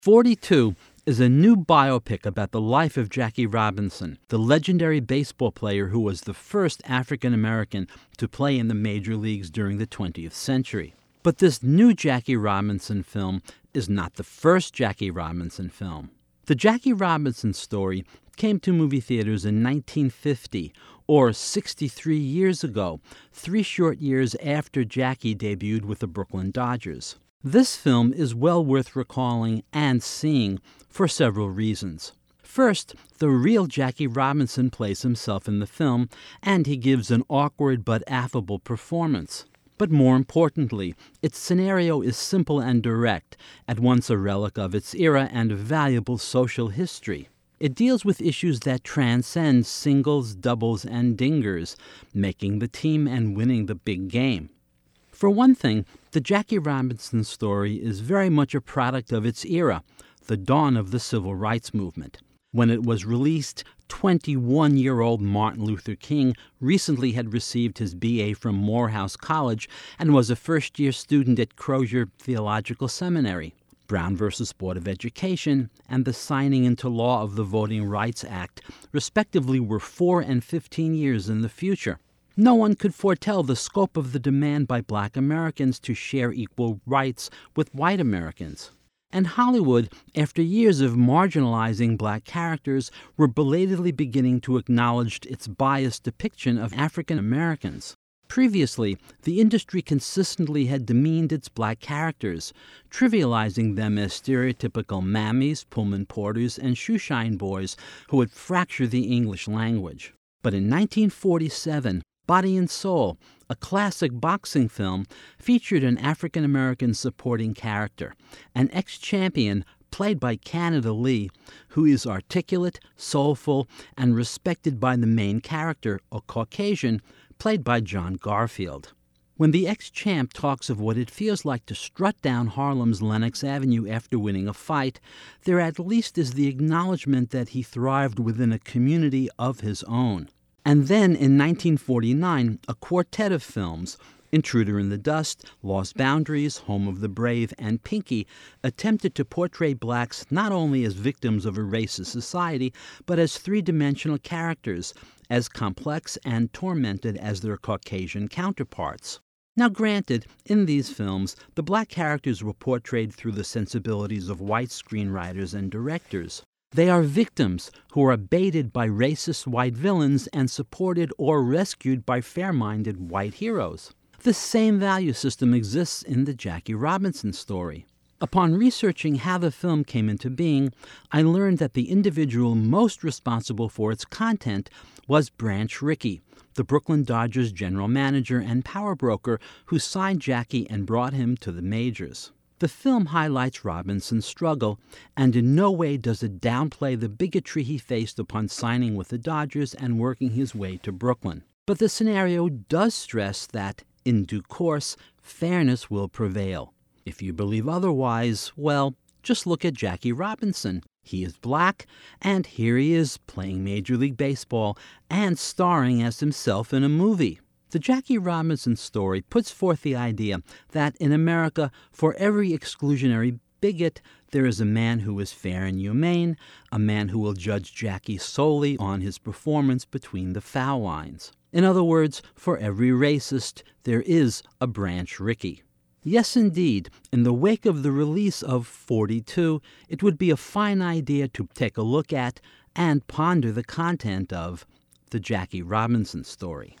42 is a new biopic about the life of Jackie Robinson, the legendary baseball player who was the first African American to play in the major leagues during the 20th century. But this new Jackie Robinson film is not the first Jackie Robinson film. The Jackie Robinson story came to movie theaters in 1950, or 63 years ago, 3 short years after Jackie debuted with the Brooklyn Dodgers. This film is well worth recalling and seeing for several reasons. First, the real Jackie Robinson plays himself in the film, and he gives an awkward but affable performance. But more importantly, its scenario is simple and direct, at once a relic of its era and a valuable social history. It deals with issues that transcend singles, doubles, and dingers, making the team and winning the big game. For one thing, the Jackie Robinson story is very much a product of its era, the dawn of the Civil Rights Movement. When it was released, 21-year-old Martin Luther King recently had received his B.A. from Morehouse College and was a first-year student at Crozer Theological Seminary. Brown v. Board of Education and the signing into law of the Voting Rights Act, respectively, were 4 and 15 years in the future. No one could foretell the scope of the demand by Black Americans to share equal rights with white Americans. And Hollywood, after years of marginalizing Black characters, were belatedly beginning to acknowledge its biased depiction of African Americans. Previously, the industry consistently had demeaned its Black characters, trivializing them as stereotypical mammies, Pullman porters, and shoeshine boys who would fracture the English language. But in 1947, Body and Soul, a classic boxing film, featured an African-American supporting character, an ex-champion played by Canada Lee, who is articulate, soulful, and respected by the main character, a Caucasian, played by John Garfield. When the ex-champ talks of what it feels like to strut down Harlem's Lenox Avenue after winning a fight, there at least is the acknowledgement that he thrived within a community of his own. And then in 1949, a quartet of films, Intruder in the Dust, Lost Boundaries, Home of the Brave, and Pinky, attempted to portray blacks not only as victims of a racist society, but as three-dimensional characters, as complex and tormented as their Caucasian counterparts. Now granted, in these films, the black characters were portrayed through the sensibilities of white screenwriters and directors. They are victims who are baited by racist white villains and supported or rescued by fair-minded white heroes. The same value system exists in the Jackie Robinson story. Upon researching how the film came into being, I learned that the individual most responsible for its content was Branch Rickey, the Brooklyn Dodgers general manager and power broker who signed Jackie and brought him to the majors. The film highlights Robinson's struggle, and in no way does it downplay the bigotry he faced upon signing with the Dodgers and working his way to Brooklyn. But the scenario does stress that, in due course, fairness will prevail. If you believe otherwise, well, just look at Jackie Robinson. He is black, and here he is playing Major League Baseball and starring as himself in a movie. The Jackie Robinson story puts forth the idea that in America, for every exclusionary bigot, there is a man who is fair and humane, a man who will judge Jackie solely on his performance between the foul lines. In other words, for every racist, there is a Branch Rickey. Yes, indeed, in the wake of the release of 42, it would be a fine idea to take a look at and ponder the content of the Jackie Robinson story.